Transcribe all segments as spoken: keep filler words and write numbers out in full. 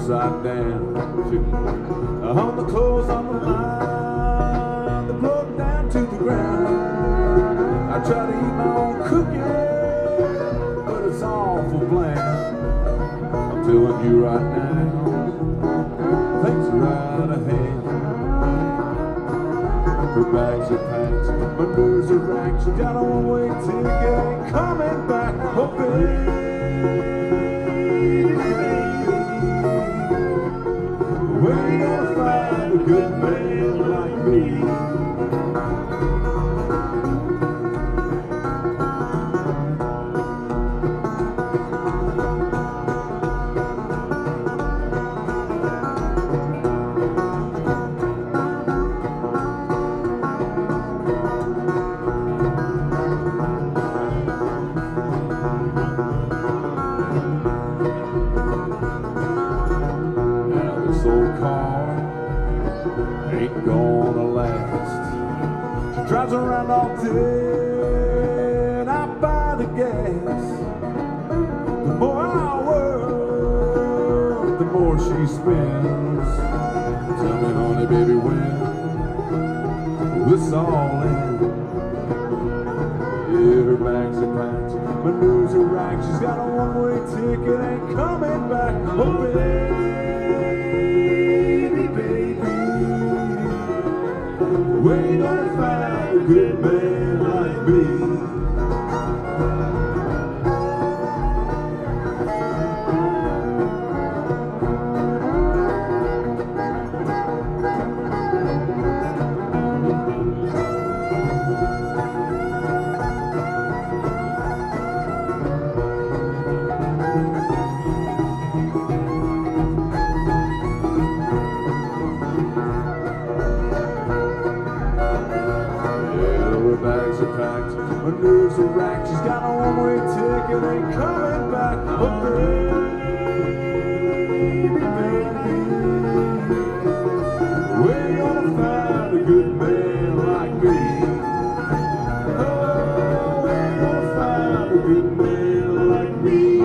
upside down. On the clothes on the line, they broke down to the ground. I try to eat my own cooking, but it's awful bland. I'm telling you right now, things are out of hand. Her bags are packed, my nerves are racked. She got a one-way ticket, ain't coming back. Oh, baby, where you gonna find a good man like me? Ain't gonna last. She drives around all day and I buy the gas. The more I work, the more she spends. Tell me, honey, baby, when will this all end? Yeah, her bags are packed, my nerves are racked. She's got a one-way ticket, ain't coming back. Oh, baby, baby, where you gonna find a good man like me? Bags are packed, my nerves are racked. She's got a one-way ticket, ain't coming back. Oh, baby, baby, where you gonna find a good man like me? Oh, where you gonna find a good man like me?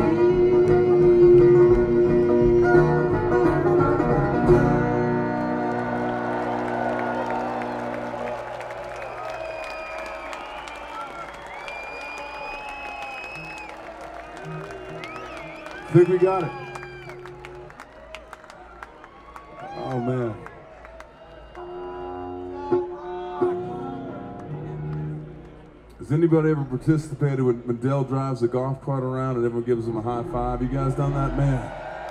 I think we got it. Oh, man. Has anybody ever participated when Mendel drives the golf cart around and everyone gives him a high five? You guys done that? Man.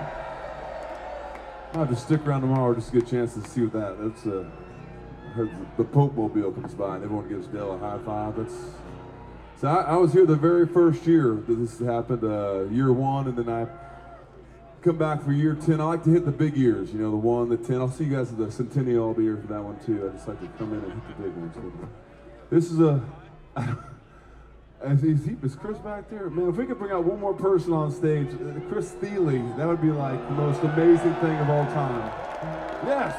I'll have to stick around tomorrow just to get a chance to see what that. That's uh, I heard the Pope Mobile comes by and everyone gives Dell a high five. That's So I, I was here the very first year that this happened, uh, year one, and then I come back for year ten. I like to hit the big years, you know, the one, the ten. I'll see you guys at the Centennial. I'll be here for that one too. I just like to come in and hit the big ones. This is a, is, he, is Chris back there? Man, if we could bring out one more person on stage, uh, Chris Thile, that would be like the most amazing thing of all time. Yes.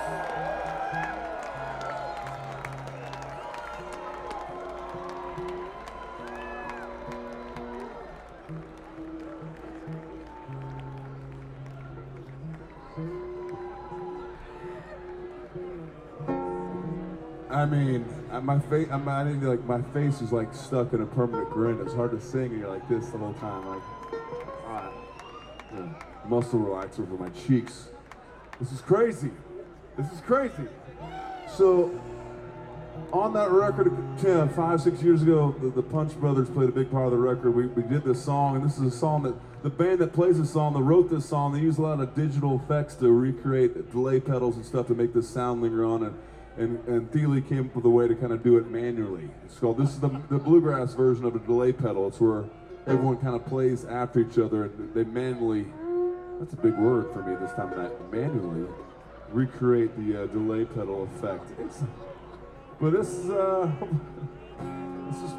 I mean, my face, I'm not even like, my face is like stuck in a permanent grin. It's hard to sing and you're like this the whole time. Like, ah, yeah, muscle relaxer for my cheeks. This is crazy. This is crazy. So, on that record, ten, five, six years ago, the, the Punch Brothers played a big part of the record. We, we did this song, and this is a song that, the band that plays this song, that wrote this song, they use a lot of digital effects to recreate delay pedals and stuff to make this sound linger on. And And, and Thile came up with a way to kind of do it manually. It's called, this is the, the bluegrass version of a delay pedal. It's where everyone kind of plays after each other and they manually, that's a big word for me this time, that manually recreate the uh, delay pedal effect. It's, but this is, uh, this is,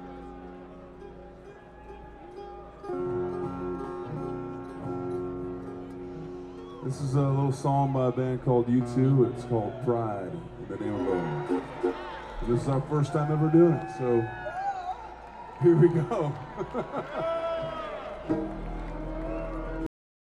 This is a little song by a band called U two. It's called Pride, in the name of love. This is our first time ever doing it, so here we go.